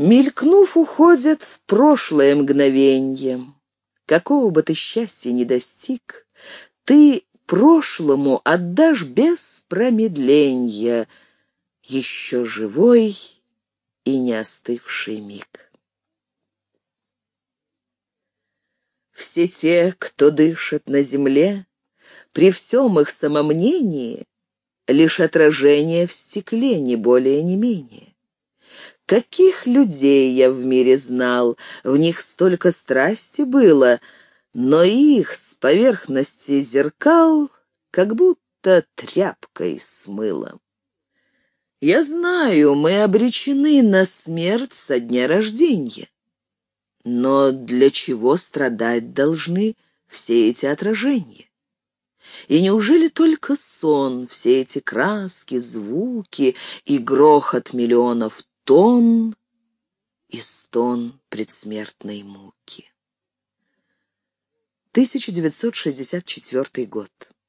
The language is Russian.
Мелькнув, уходят в прошлое мгновенье. Какого бы ты счастья ни достиг, ты прошлому отдашь без промедленья еще живой и не остывший миг. Все те, кто дышит на земле, при всем их самомнении, лишь отражение в стекле, ни более, ни менее. Каких людей я в мире знал, в них столько страсти было, но их с поверхности зеркал как будто тряпкой смыло. Я знаю, мы обречены на смерть со дня рождения. Но для чего страдать должны все эти отражения? И неужели только сон, все эти краски, звуки и грохот миллионов тонн и стон предсмертной муки? 1964 год.